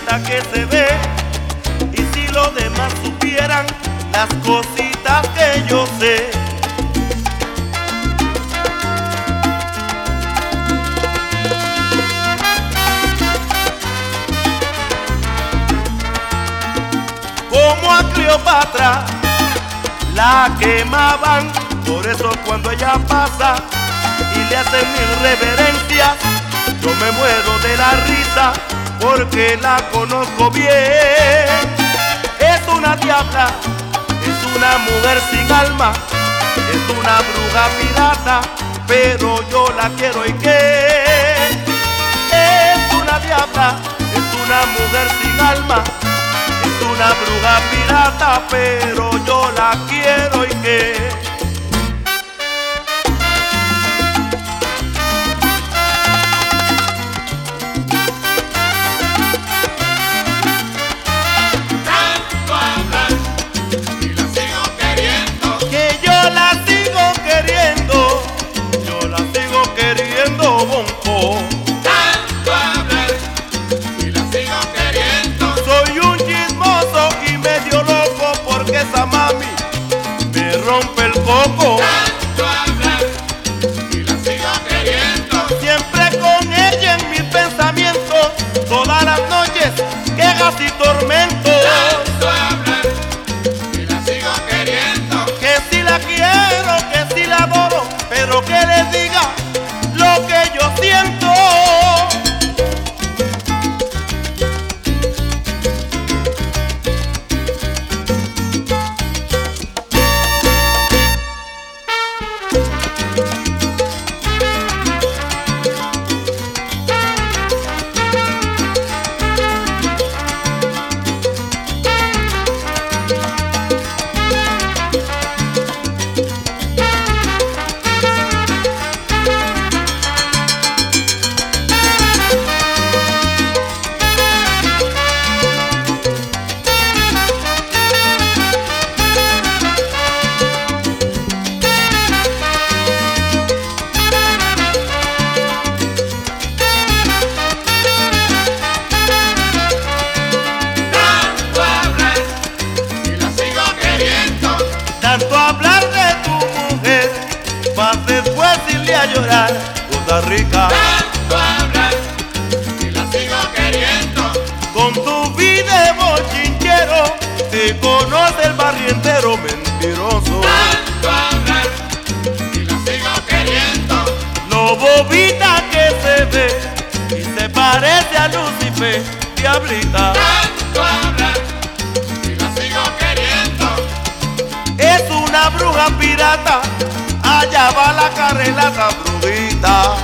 bonita que se ve. Y si los demás supieran las cositas que yo sé. Como a Cleopatra la quemaban, por eso cuando ella pasa y le hacen mil reverencias, yo me muero de la risa porque la conozco bien. Es una diabla, es una mujer sin alma, es una bruja pirata, pero yo la quiero. ¿Y qué? Es una diabla, es una mujer sin alma, es una bruja pirata, pero yo la quiero. ¿Y qué? Esa mami me rompe el coco. Tanto hablar y la sigo queriendo. Siempre con ella en mis pensamientos, todas las noches quejas y tormentos. Tanto hablar y la sigo queriendo. Que si la quiero, que si la adoro, pero que les diga lo que yo siento. Tanto hablar de tu mujer, más después irle a llorar, Costa Rica. Tanto hablar y la sigo queriendo. Con tu vida de bochinchero, te conoce el barrio entero, mentiroso. Tanto hablar y la sigo queriendo. Lo bobita que se ve y se parece a Lucifer, diablita. Tanto hablar y la sigo queriendo. Es una bruja pirata, allá va la carrelata, brujita.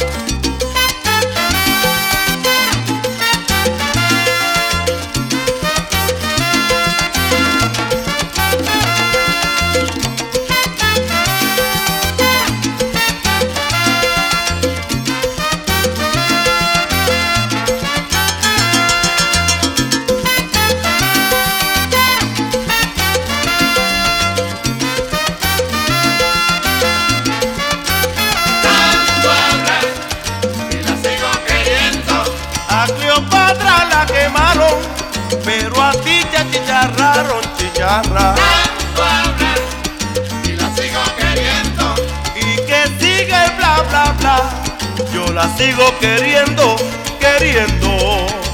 A Cleopatra la quemaron, pero a ti te achicharraron, chicharra. Tanto hablar y la sigo queriendo. Y que sigue el bla bla bla, yo la sigo queriendo, queriendo.